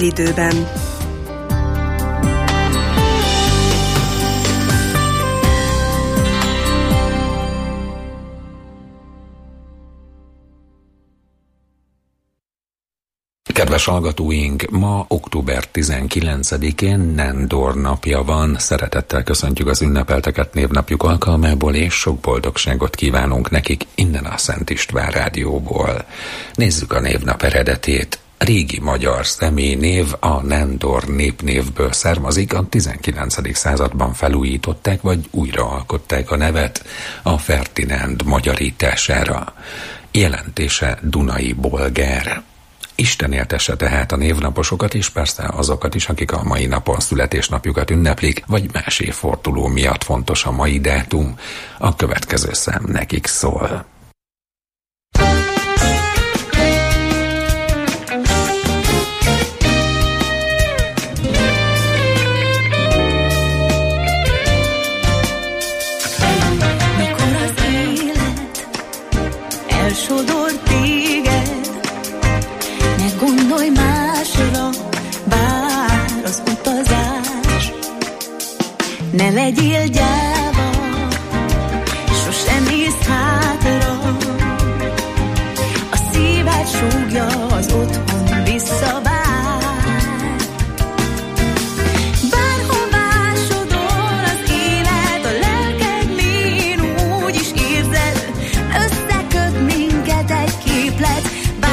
Félidőben. Kedves hallgatóink, ma október tizenkilencedikén Nándor napja van. Szeretettel köszöntjük az ünnepelteket névnapjuk alkalmából, és sok boldogságot kívánunk nekik innen a Szent István Rádióból. Nézzük a névnap eredetét. Régi magyar személynév, a Nándor népnévből származik, a tizenkilencedik században felújították vagy újraalkották a nevet a Ferdinánd magyarítására. Jelentése dunai bolgár. Isten éltesse tehát a névnaposokat, és persze azokat is, akik a mai napon születésnapjukat ünneplik, vagy más évforduló miatt fontos a mai dátum. A következő szám nekik szól. Mikor az élet elsodor téged, gondolj másra, bár az utazás. Ne legyél gyáva, sosem nézz hátra. A szíved súgja, az otthon visszavár. Bárhová sodor az élet, a lelked mélyén úgy is érzed, összeköt minket egy képlet.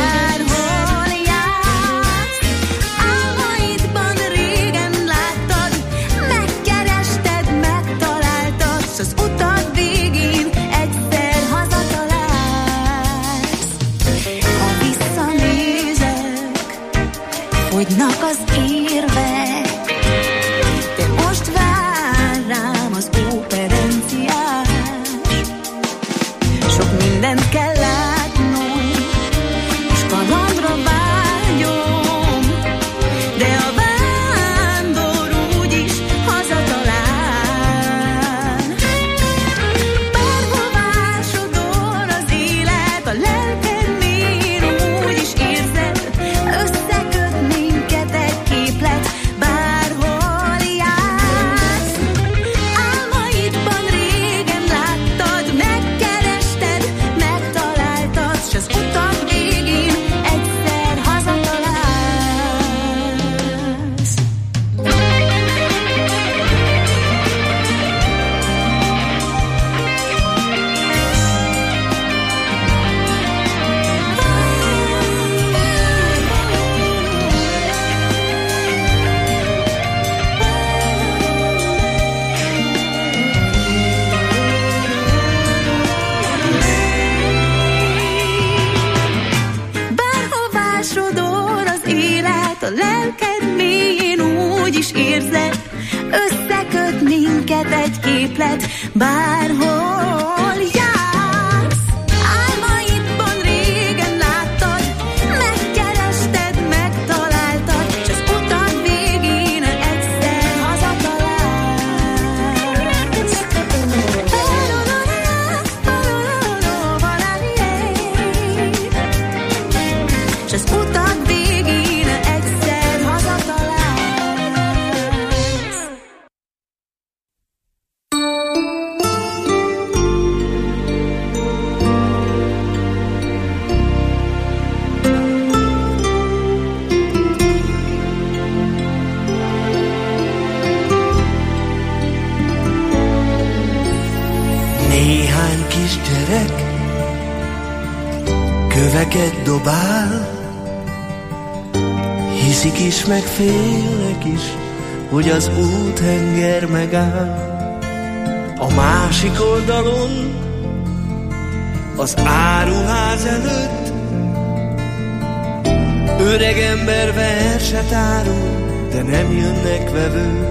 Fogynak az érvek, de most vár rám az operenciás. Sok mindent kell látnom, és kalandra vágyom, de a vándor úgyis hazatalál. Bárhová sodor az élet, a lelked mélyén úgyis érzed, összeköt minket egy képlet. Bárhol jársz, álmaidban régen láttad, megkerested, megtaláltad, s az utak végén egyszer hazatalálsz. Bárhová sodor az élet, a lelked mélyén úgy is érzed, összeköt minket egy képlet. Bárhol jársz, álmaidban régen láttad, megkerested, megtaláltad, s az utak végén egyszer hazatalálsz. S az utak végén egyszer hazatalálsz. Néhány kisgyerek köveket dobál, hiszik is, meg félnek is, hogy az úthenger megáll. A másik oldalon, az áruház előtt, öregember verset árul, de nem jönnek vevők.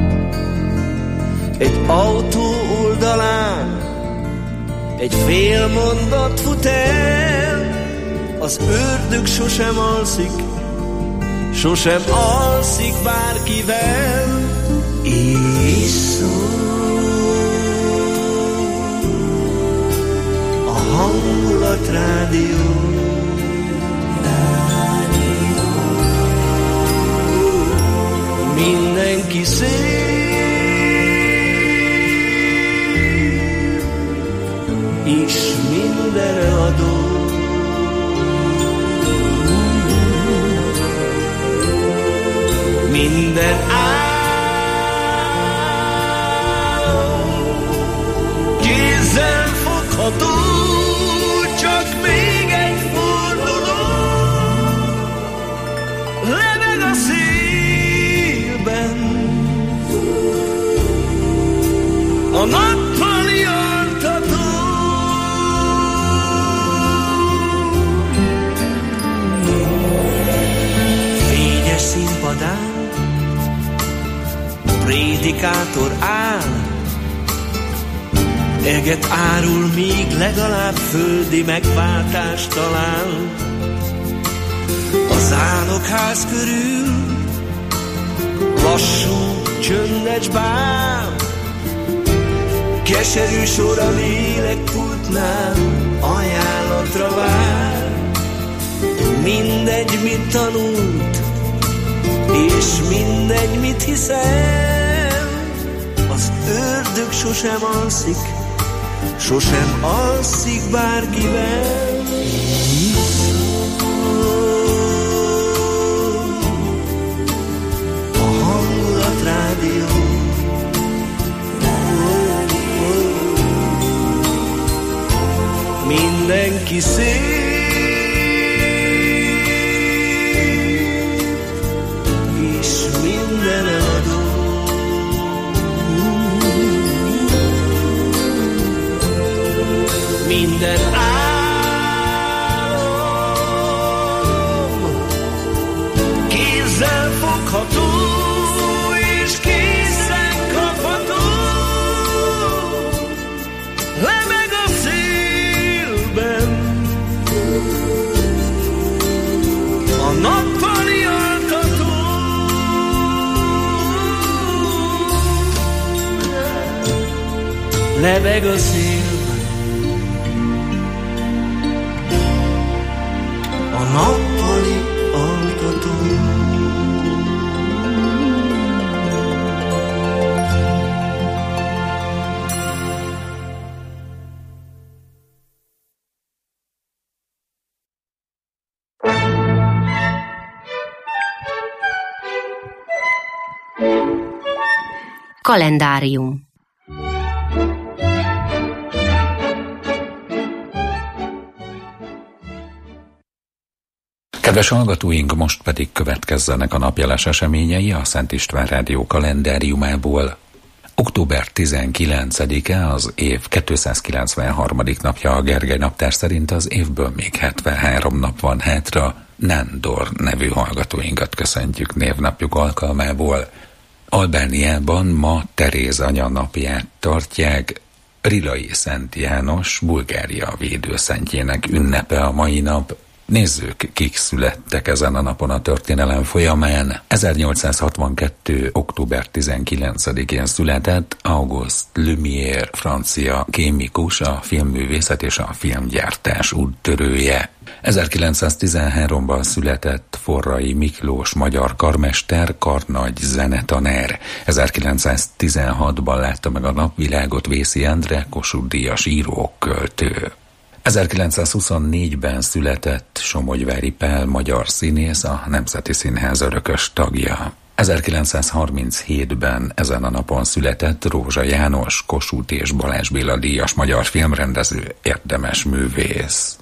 Egy autó oldalán egy fél mondat fut el, az ördög sosem alszik, sosem alszik bárkivel. És szól a Hangulat Rádió. kézzel fogható, csak még egy forduló, lebeg a szélben, a nappali altató. Fényes színpadán prédikátor áll, eget árul, míg legalább földi megváltást talál. A zálogház körül lassú, csöndes bál, keserű sor a lélekpultnál, ajánlatra vár. Mindegy, mit tanult, és mindegy, mit hiszel, az ördög sosem alszik, sosem alszik bárkivel. A Hangulat Rádió. Mindenki szép, és minden eladó. Minden álom kézzel fogható, és készen kapható, lebeg a szélben, a nappali altató. Lebeg a szélben, a nappali altató. Kalendárium. Kedves hallgatóink, most pedig következzenek a napjeles eseményei a Szent István Rádió kalendáriumából. október tizenkilencedike az év kétszázkilencvenharmadik napja a Gergely naptár szerint, az évből még hetvenhárom nap van hátra. Nándor nevű hallgatóinkat köszöntjük névnapjuk alkalmából. Albániában ma Teréz anya napját tartják. Rilai Szent János, Bulgária védőszentjének ünnepe a mai nap. Nézzük, kik születtek ezen a napon a történelem folyamán. ezernyolcszázhatvankettő. október tizenkilencedikén született Auguste Lumière, francia kémikus, a filmművészet és a filmgyártás úttörője. ezerkilencszáztizenháromban született Forrai Miklós, magyar karmester, karnagy, zenetanár. ezerkilencszáztizenhatban látta meg a napvilágot Vészi Endre, Kossuth-díjas író, költő. ezerkilencszázhuszonnégyben született Somogyvári Pál, magyar színész, a Nemzeti Színház örökös tagja. ezerkilencszázharminchétben ezen a napon született Rózsa János, Kossuth és Balázs Béla díjas magyar filmrendező, érdemes művész.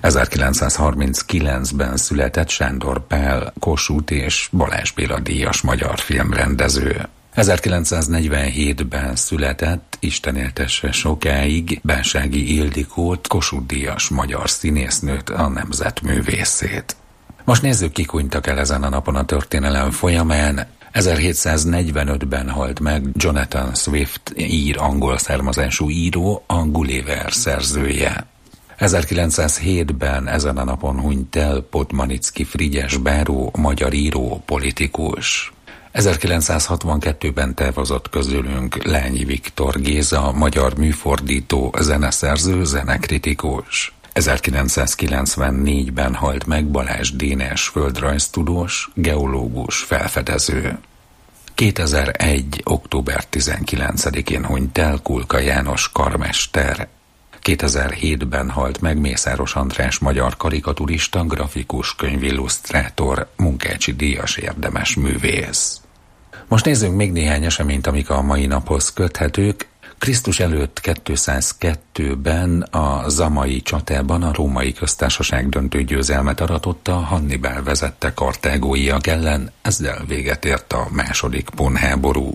ezerkilencszázharminckilencben született Sándor Pál, Kossuth és Balázs Béla díjas magyar filmrendező. ezerkilencszáznegyvenhétben született, Isten éltesse sokáig, Bánsági Ildikót, Kossuth-díjas magyar színésznőt, a nemzetművészét. Most nézzük, kik hunytak el ezen a napon a történelem folyamán. ezerhétszáznegyvenötben halt meg Jonathan Swift, ír angol származású író, a Gulliver szerzője. ezerkilencszázhétben ezen a napon hunyt el Podmanicki Frigyes báró, magyar író, politikus. ezerkilencszázhatvankettőben távozott közülünk Lányi Viktor Géza, magyar műfordító, zeneszerző, zenekritikus. ezerkilencszázkilencvennégyben halt meg Balázs Dénes, földrajztudós, geológus, felfedező. kétezer-egy. október tizenkilencedikén hunyt el Kulka János, karmester. kétezer-hétben halt meg Mészáros András, magyar karikaturista, grafikus, könyvillusztrátor, Munkácsi díjas, érdemes művész. Most nézzünk még néhány eseményt, amik a mai naphoz köthetők. Krisztus előtt kétszázkettőben a zamai csatában a Római Köztársaság döntő győzelmet aratott a Hannibal vezette kartágóiak ellen, ezzel véget ért a második punháború.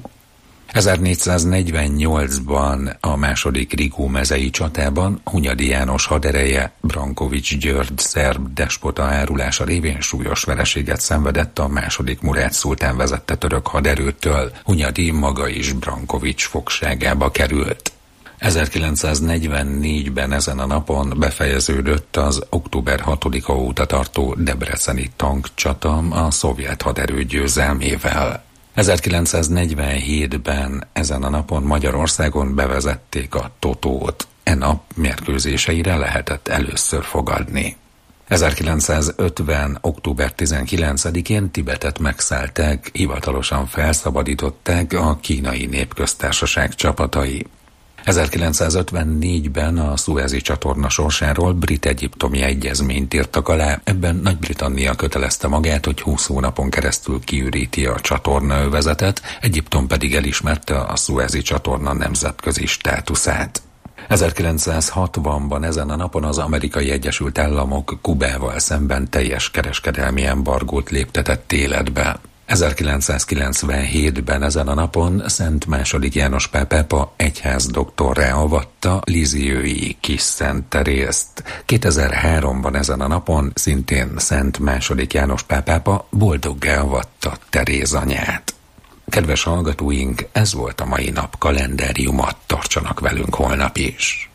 ezernégyszáznegyvennyolcban a második Rigó-mezei csatában Hunyadi János hadereje Brankovics György szerb despota árulása révén súlyos vereséget szenvedett a második Murád szultán vezette török haderőtől, Hunyadi maga is Brankovics fogságába került. ezerkilencszáznegyvennégyben ezen a napon befejeződött az október hatodika óta tartó debreceni tankcsata a szovjet haderő győzelmével. ezerkilencszáznegyvenhétben ezen a napon Magyarországon bevezették a totót. E nap mérkőzéseire lehetett először fogadni. ezerkilencszázötven. október tizenkilencedikén Tibetet megszállták, hivatalosan felszabadították a Kínai Népköztársaság csapatai. ezerkilencszázötvennégyben a Szuezi csatorna sorsáról brit-egyiptomi egyezményt írtak alá, ebben Nagy-Britannia kötelezte magát, hogy húsz hónapon keresztül kiüríti a csatornaövezetet, Egyiptom pedig elismerte a Szuezi csatorna nemzetközi státuszát. ezerkilencszázhatvanban ezen a napon az Amerikai Egyesült Államok Kubával szemben teljes kereskedelmi embargót léptetett életbe. ezerkilencszázkilencvenhétben ezen a napon Szent második János Pál pápa egyházdoktorrá avatta Lisieux-i Kis Szent Terészt. kétezer-háromban ezen a napon szintén Szent második János Pál pápa boldoggá avatta Teréz anyát. Kedves hallgatóink, ez volt a mai nap kalendáriuma, tartsanak velünk holnap is.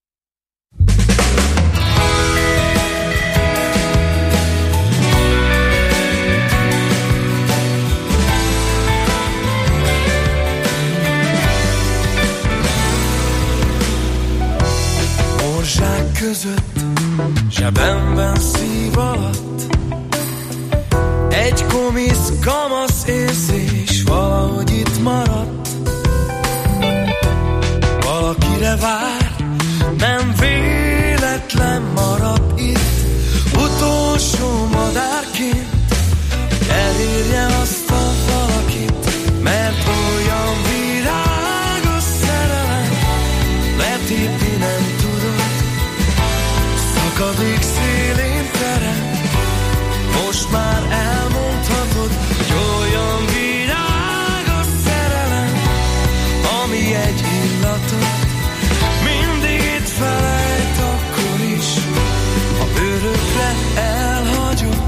Morzsák között, zsebemben szív alatt, egy komisz kamasz érzés valahogy itt maradt. Valakire vár, nem véletlen marad itt, utolsó madárként, hogy elérje azt a valakit, mert olyan virágos szerelem letépni nem tudod. Szakadék szélén terem, most már elmondhatod, hogy olyan virágos szerelem, ami egy illatot mindig itt felejt, akkor is, ha örökre elhagyod.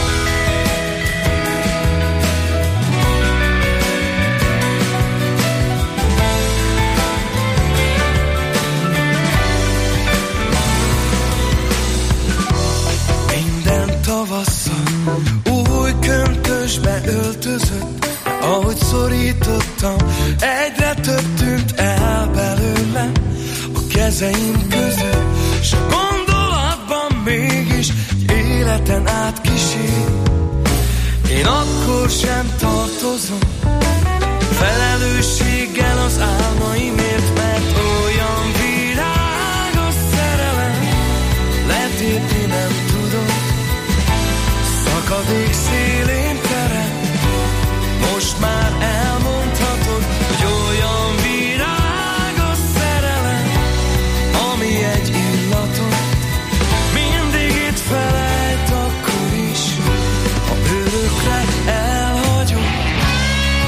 Minden tavasszal új köntösbe öltözött, ahogy szorítottam, egyre több tűnt el belőlem a kezeim között, s a gondolatban mégis egy életen át kísér. Én akkor sem tartozom felelősséggel az álmaimért, mert olyan virágos szerelem letépni nem tudom. Szakadék szélén terem, most már elmondhatod, hogy olyan virágos szerelem, ami egy illatot mindig itt felejt, akkor is, ha örökre elhagyom.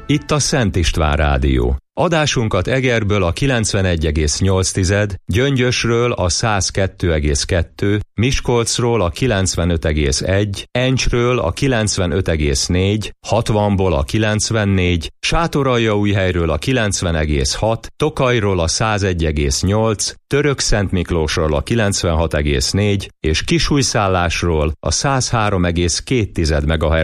Itt a Szent István Rádió. Adásunkat Egerből a kilencvenegy egész nyolc, Gyöngyösről a száz kettő egész kettő, Miskolcról a kilencvenöt egész egy, Encsről a kilencvenöt egész négy, hatvanból a kilencvennégy, Sátoraljaújhelyről a kilencven egész hat, Tokajról a száz egy egész nyolc, Törökszentmiklósról a kilencvenhat egész négy és Kisújszállásról a száz három egész két MHz